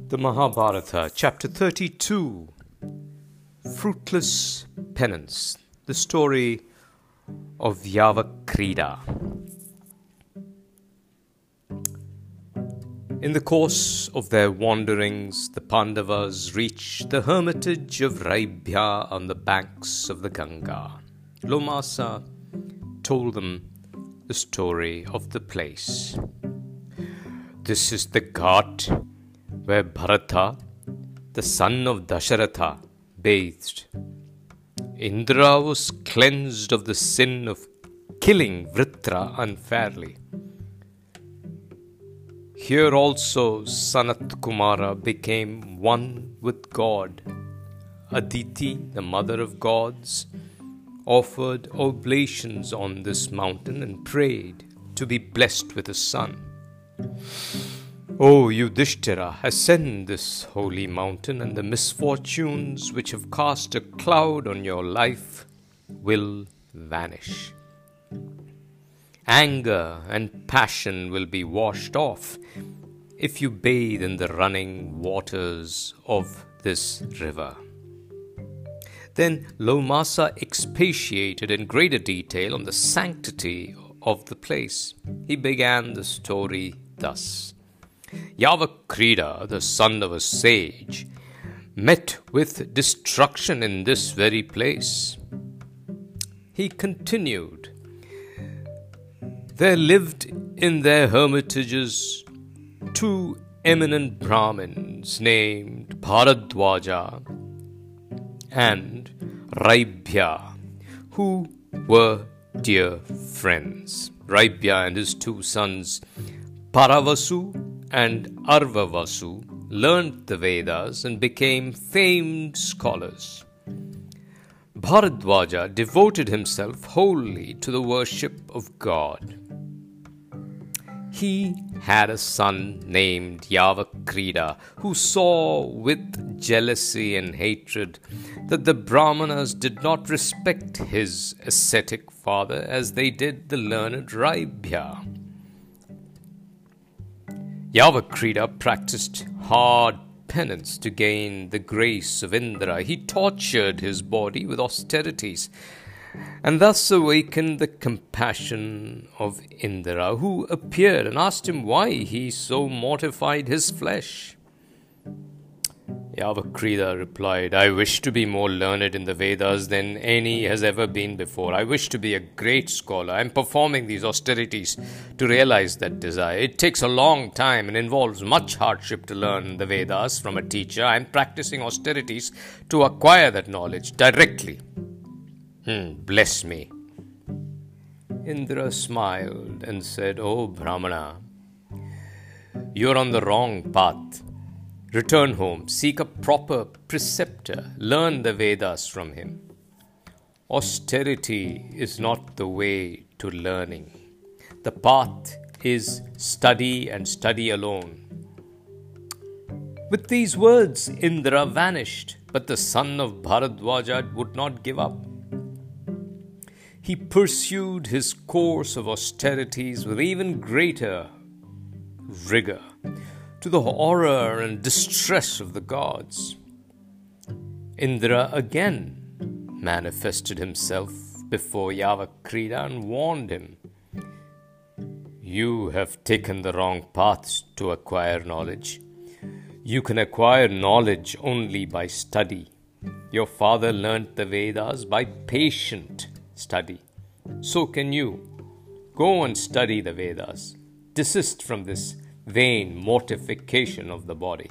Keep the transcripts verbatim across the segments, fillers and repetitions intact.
The Mahabharata, Chapter thirty-two, Fruitless Penance, the story of Yavakrida. In the course of their wanderings, the Pandavas reached the hermitage of Raibhya on the banks of the Ganga. Lomasa told them the story of the place. This is the ghat where Bharata, the son of Dasharatha, bathed. Indra was cleansed of the sin of killing Vritra unfairly. Here also Sanat Kumara became one with God. Aditi, the mother of gods, offered oblations on this mountain and prayed to be blessed with a son. O Yudhishthira, ascend this holy mountain, and the misfortunes which have cast a cloud on your life will vanish. Anger and passion will be washed off if you bathe in the running waters of this river. Then Lomasa expatiated in greater detail on the sanctity of the place. He began the story thus. Yavakrida, the son of a sage, met with destruction in this very place. He continued, there lived in their hermitages two eminent Brahmins named Bharadwaja and Raibhya, who were dear friends. Raibhya and his two sons Paravasu and Arvavasu learnt the Vedas and became famed scholars. Bharadwaja devoted himself wholly to the worship of God. He had a son named Yavakrida, who saw with jealousy and hatred that the Brahmanas did not respect his ascetic father as they did the learned Raibhya. Yavakrida practiced hard penance to gain the grace of Indra. He tortured his body with austerities and thus awakened the compassion of Indra, who appeared and asked him why he so mortified his flesh. Yavakrida replied, I wish to be more learned in the Vedas than any has ever been before. I wish to be a great scholar. I am performing these austerities to realize that desire. It takes a long time and involves much hardship to learn the Vedas from a teacher. I am practicing austerities to acquire that knowledge directly. Hmm, bless me. Indra smiled and said, O Brahmana, you are on the wrong path. Return home, seek a proper preceptor, learn the Vedas from him. Austerity is not the way to learning. The path is study and study alone. With these words, Indra vanished, but the son of Bharadwaja would not give up. He pursued his course of austerities with even greater rigor, to the horror and distress of the gods. Indra again manifested himself before Yavakrida and warned him, you have taken the wrong path to acquire knowledge. You can acquire knowledge only by study. Your father learnt the Vedas by patient study. So can you. Go and study the Vedas. Desist from this vain mortification of the body.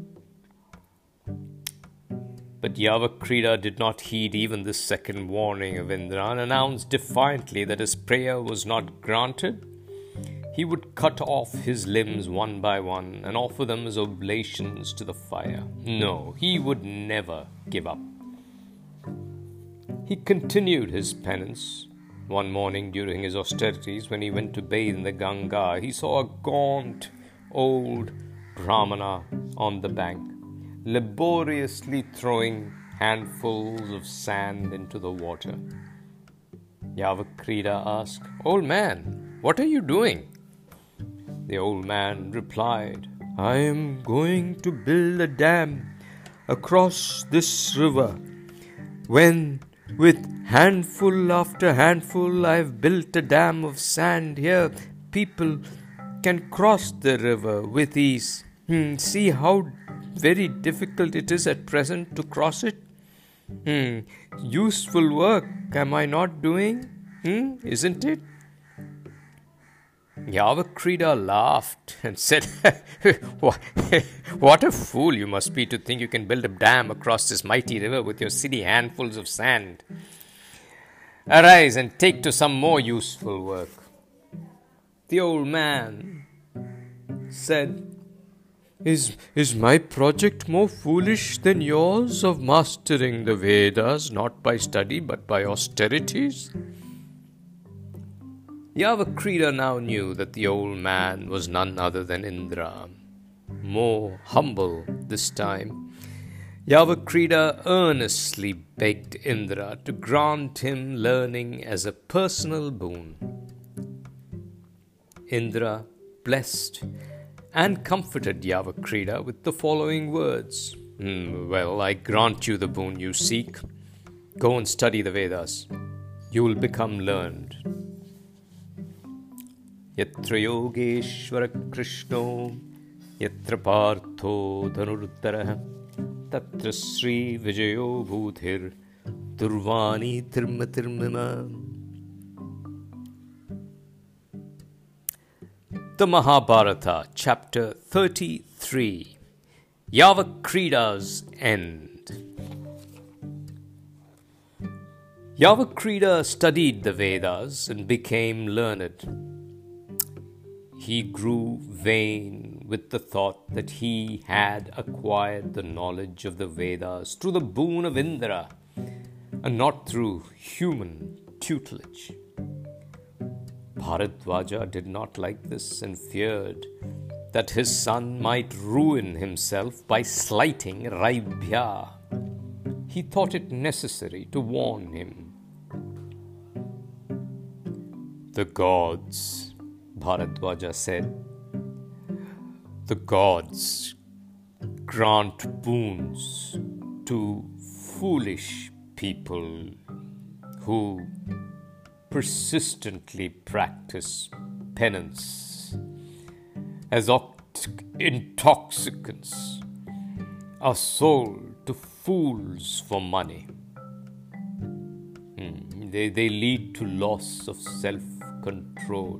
But Yavakrida did not heed even this second warning of Indra and announced defiantly that his prayer was not granted. He would cut off his limbs one by one and offer them as oblations to the fire. No, he would never give up. He continued his penance. One morning during his austerities, when he went to bathe in the Ganga, he saw a gaunt old Brahmana on the bank, laboriously throwing handfuls of sand into the water. Yavakrida asked, Old man, what are you doing? The old man replied, I am going to build a dam across this river. When, with handful after handful, I've built a dam of sand here, people can cross the river with ease. Hmm, see how very difficult it is at present to cross it? Hmm, useful work am I not doing? Hmm, isn't it? Yavakrida laughed and said, What a fool you must be to think you can build a dam across this mighty river with your silly handfuls of sand. Arise and take to some more useful work. The old man said, Is, is my project more foolish than yours of mastering the Vedas, not by study but by austerities? Yavakrida now knew that the old man was none other than Indra. More humble this time, Yavakrida earnestly begged Indra to grant him learning as a personal boon. Indra blessed and comforted Yavakrida with the following words. Mm, well, I grant you the boon you seek. Go and study the Vedas. You will become learned. Yatra Yogeshwara Krishno, Yatra Partho Dhanurtara, Tatra Sri Vijayo Bhuthir, Durvani Tirma Tirmima. The Mahabharata, chapter thirty-three, Yavakrida's End. Yavakrida studied the Vedas and became learned. He grew vain with the thought that he had acquired the knowledge of the Vedas through the boon of Indra and not through human tutelage. Bharadwaja did not like this and feared that his son might ruin himself by slighting Raibhya. He thought it necessary to warn him. The gods, Bharadwaja said, the gods grant boons to foolish people who persistently practice penance as oct- intoxicants are sold to fools for money. Hmm. They, they lead to loss of self-control.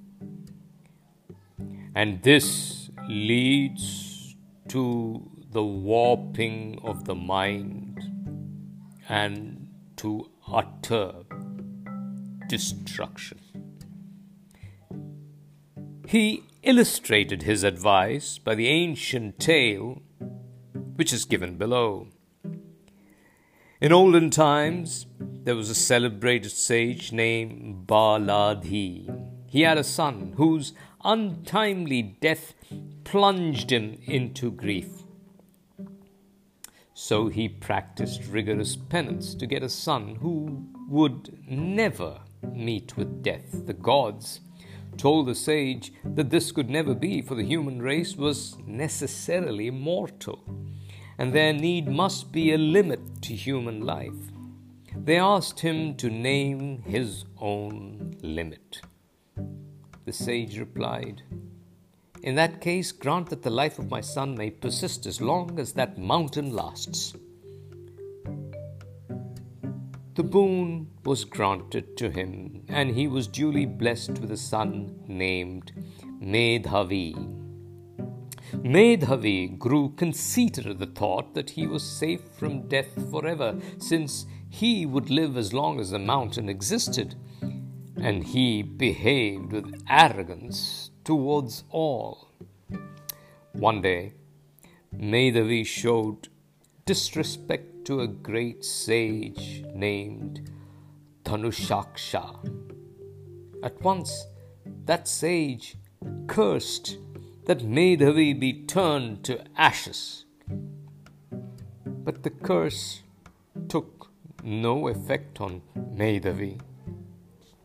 And this leads to the warping of the mind and to utter destruction. He illustrated his advice by the ancient tale which is given below. In olden times, there was a celebrated sage named Baladhi. He had a son whose untimely death plunged him into grief. So he practiced rigorous penance to get a son who would never meet with death. The gods told the sage that this could never be, for the human race was necessarily mortal, and there need must be a limit to human life. They asked him to name his own limit. The sage replied, "In that case, grant that the life of my son may persist as long as that mountain lasts." The boon was granted to him, and he was duly blessed with a son named Medhavi. Medhavi grew conceited at the thought that he was safe from death forever, since he would live as long as the mountain existed, and he behaved with arrogance towards all. One day, Medhavi showed disrespect to a great sage named Dhanushaksha. At once, that sage cursed that Medhavi be turned to ashes. But the curse took no effect on Medhavi,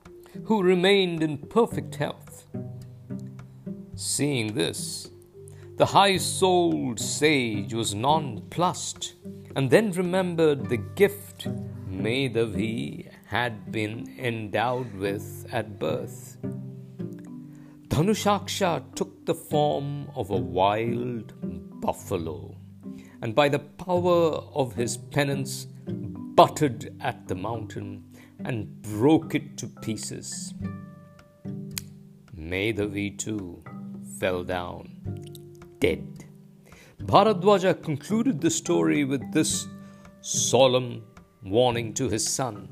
who remained in perfect health. Seeing this, The high-souled sage was nonplussed, and then remembered the gift Madhavi had been endowed with at birth. Dhanushaaksha took the form of a wild buffalo, and by the power of his penance butted at the mountain and broke it to pieces. Madhavi too fell down, dead. Bharadwaja concluded the story with this solemn warning to his son.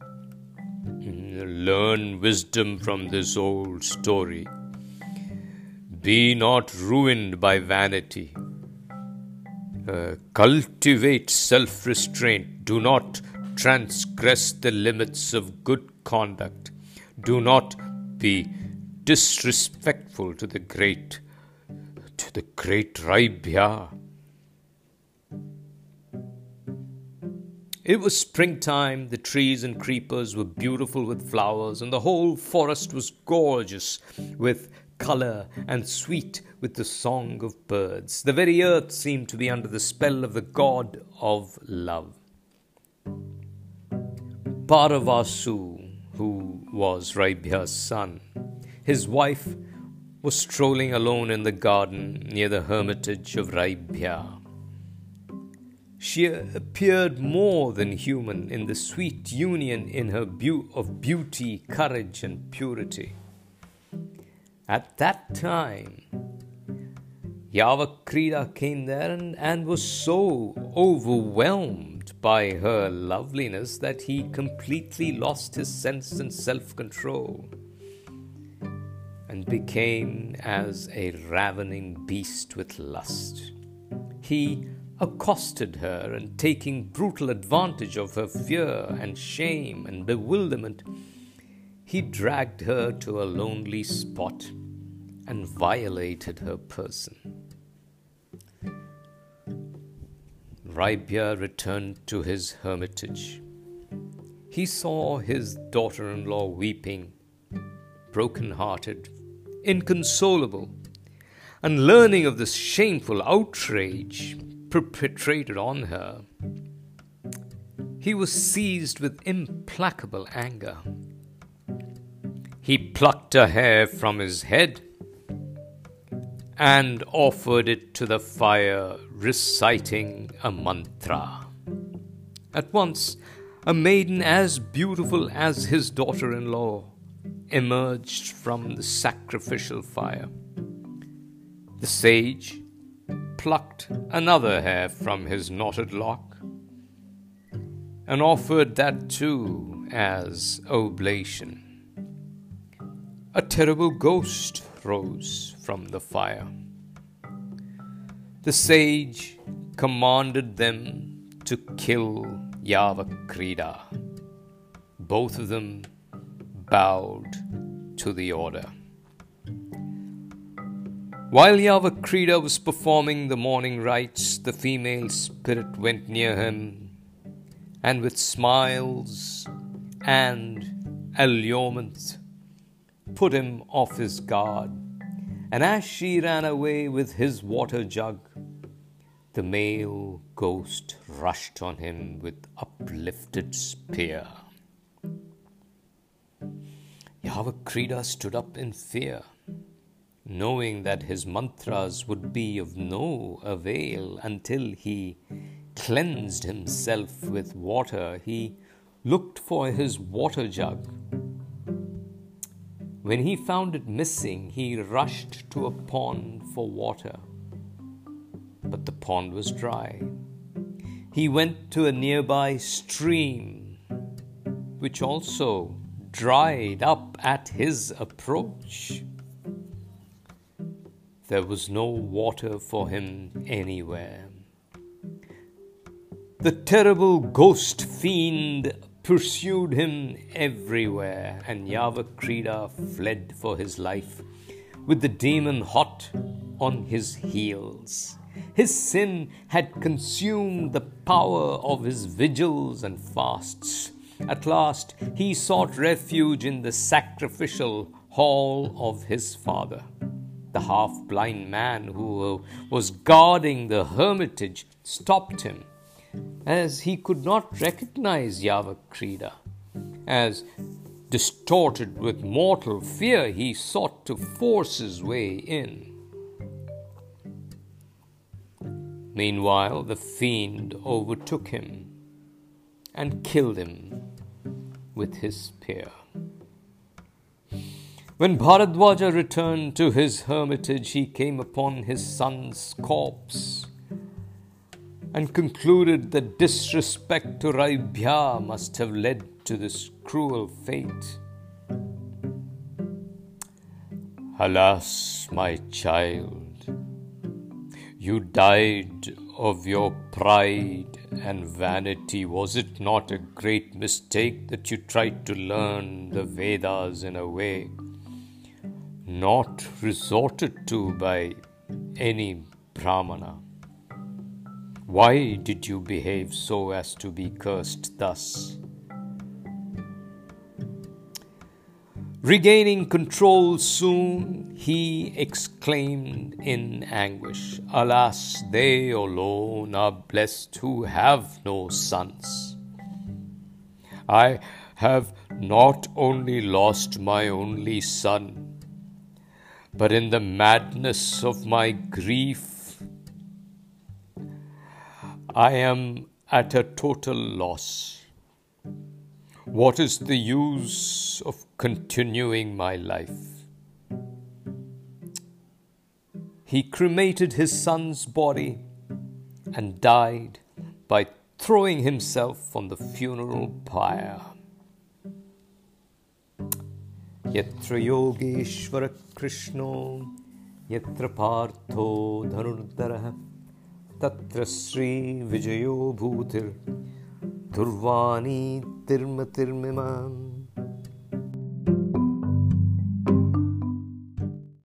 Learn wisdom from this old story. Be not ruined by vanity. Uh, cultivate self-restraint. Do not transgress the limits of good conduct. Do not be disrespectful to the great, to the great Raibhya. It was springtime. The trees and creepers were beautiful with flowers, and the whole forest was gorgeous with color and sweet with the song of birds. The very earth seemed to be under the spell of the god of love. Paravasu, who was Raibhya's son, his wife was strolling alone in the garden near the hermitage of Raibhya. She appeared more than human in the sweet union in her beau- of beauty, courage, and purity. At that time, Yavakrida came there and, and was so overwhelmed by her loveliness that he completely lost his sense and self-control and became as a ravening beast with lust. He accosted her, and taking brutal advantage of her fear and shame and bewilderment, he dragged her to a lonely spot and violated her person. Raibhya returned to his hermitage. He saw his daughter-in-law weeping, broken-hearted, inconsolable, and learning of this shameful outrage perpetrated on her, he was seized with implacable anger. He plucked a hair from his head and offered it to the fire, reciting a mantra. At once, a maiden as beautiful as his daughter-in-law emerged from the sacrificial fire. The sage plucked another hair from his knotted lock and offered that too as oblation. A terrible ghost rose from the fire. The sage commanded them to kill Yavakrida. Both of them bowed to the order. While Yavakrida was performing the morning rites, the female spirit went near him and with smiles and allurement put him off his guard. And as she ran away with his water jug, the male ghost rushed on him with uplifted spear. Yavakrida stood up in fear. Knowing that his mantras would be of no avail until he cleansed himself with water, he looked for his water jug. When he found it missing, he rushed to a pond for water. But the pond was dry. He went to a nearby stream, which also dried up at his approach. There was no water for him anywhere. The terrible ghost fiend pursued him everywhere, and Yavakrida fled for his life, with the demon hot on his heels. His sin had consumed the power of his vigils and fasts. At last, he sought refuge in the sacrificial hall of his father. The half-blind man who was guarding the hermitage stopped him, as he could not recognize Yavakrida. As, distorted with mortal fear, he sought to force his way in. Meanwhile, the fiend overtook him and killed him with his spear. When Bharadwaja returned to his hermitage, he came upon his son's corpse and concluded that disrespect to Raibhya must have led to this cruel fate. Alas, my child, you died of your pride and vanity. Was it not a great mistake that you tried to learn the Vedas in a way not resorted to by any Brahmana? Why did you behave so as to be cursed thus? Regaining control soon, he exclaimed in anguish, Alas, they alone are blessed who have no sons. I have not only lost my only son, but in the madness of my grief, I am at a total loss. What is the use of continuing my life? He cremated his son's body and died by throwing himself on the funeral pyre. Yatra Yogeshvara Krishno, Yatra Partho Dhanurdara, Tatra Sri Vijayo Bhutir, Durvani Tirma Tirmimam.